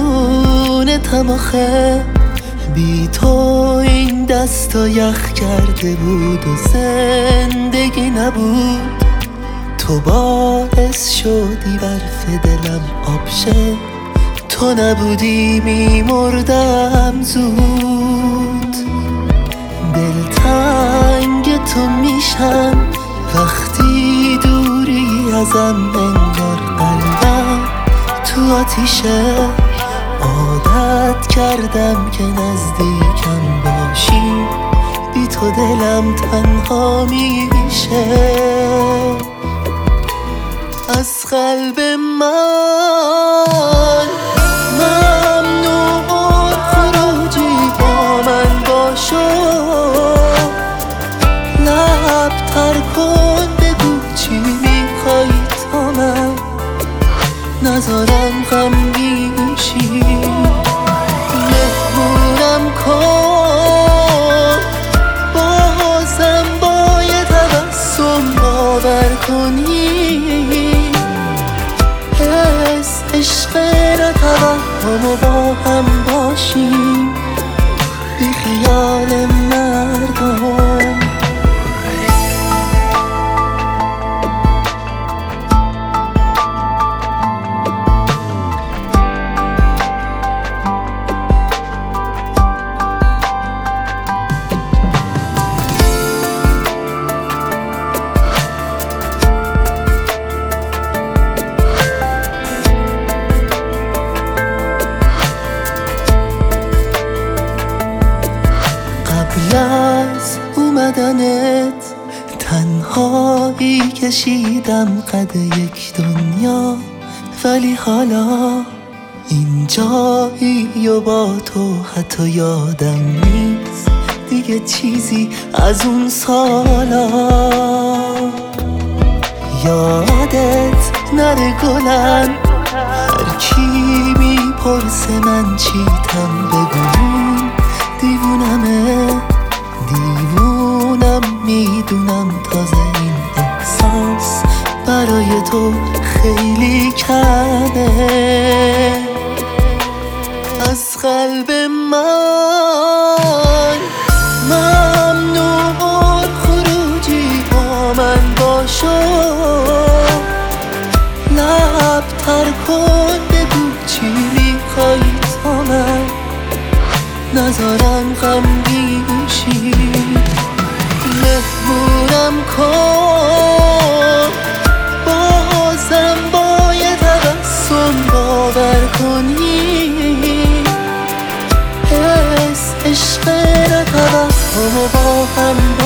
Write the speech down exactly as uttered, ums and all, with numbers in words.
ممنونتم آخه، بی تو این دستا یخ کرده بود و زندگی نبود. تو باعث شدی برف دلم آب شه، تو نبودی میمردم زود. دلتنگ تو میشم وقتی دوری ازم، انگار قلبم تو آتیشه. عادت کردم که نزدیکم باشی، بی تو دلم تنها میشه. از قلب من ممنون خروجی با من باشو، لب تر کن بگو چی میخوای تا من نذارم غمگین شی. مهمونم کن بازم با یه تبسم باور کنی، حس عشق نتوهم و با هم باشیم بی خیال مردم. قبل از اومدنت تنهایی کشیدم قد یک دنیا، ولی حالا این جایی و با تو حتی یادم نیست دیگه چیزی از اون سالا. یادت نره گلم، هر کی میپرسه من چیتم بگون دیوونمه. دیوونم میدونم تازه این احساس برای تو خیلی کمه. از قلب من ممنون خروجی با من باشو، لب تر کن بگو چی میخوای تا من نذارم غمگین شی. مهمونم کن بازم با یه تبسم باور کنی، حس عشق نتوهم و با هم